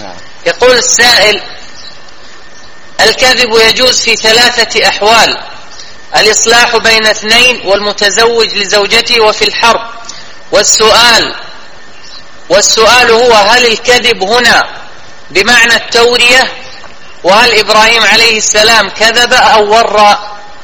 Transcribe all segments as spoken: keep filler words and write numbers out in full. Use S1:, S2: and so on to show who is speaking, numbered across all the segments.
S1: يقول السائل: الكذب يجوز في ثلاثة أحوال: الإصلاح بين اثنين، والمتزوج لزوجته، وفي الحرب. والسؤال والسؤال هو: هل الكذب هنا بمعنى التورية؟ وهل إبراهيم عليه السلام كذب أو ورى؟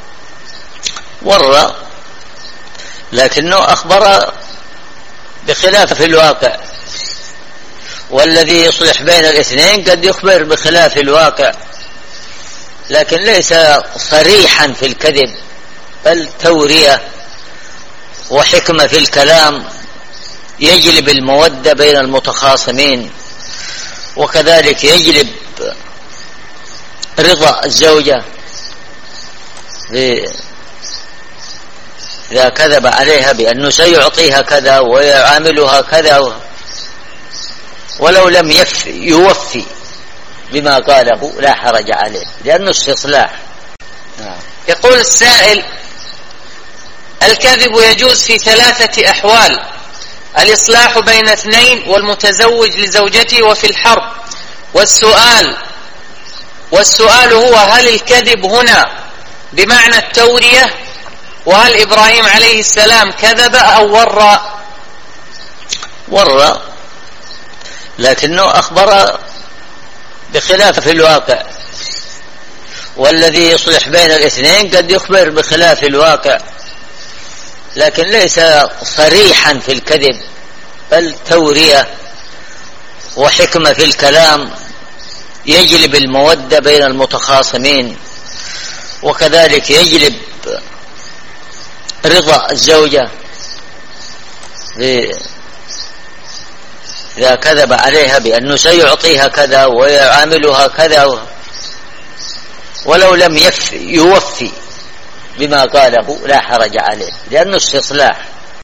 S2: ورى، لكنه أخبر بخلاف في الواقع، والذي يصلح بين الاثنين قد يخبر بخلاف الواقع، لكن ليس صريحا في الكذب، بل تورية وحكمة في الكلام يجلب المودة بين المتخاصمين، وكذلك يجلب رضا الزوجة إذا كذب عليها بأنه سيعطيها كذا ويعاملها كذا، ولو لم يوفي بما قاله لا حرج عليه، لأنه استصلاح.
S1: يقول السائل: الكذب يجوز في ثلاثة أحوال: الإصلاح بين اثنين، والمتزوج لزوجته، وفي الحرب. والسؤال والسؤال هو: هل الكذب هنا بمعنى التورية؟ وهل إبراهيم عليه السلام كذب أو ورى؟
S2: ورى، لكنه أخبر بخلاف في الواقع، والذي يصلح بين الاثنين قد يخبر بخلاف الواقع، لكن ليس صريحا في الكذب، بل تورية وحكمة في الكلام يجلب المودة بين المتخاصمين، وكذلك يجلب رضا الزوجة إذا كذب عليها بأنه سيعطيها كذا ويعاملها كذا، ولو لم يوفي بما قاله لا حرج عليه، لأنه استصلاح.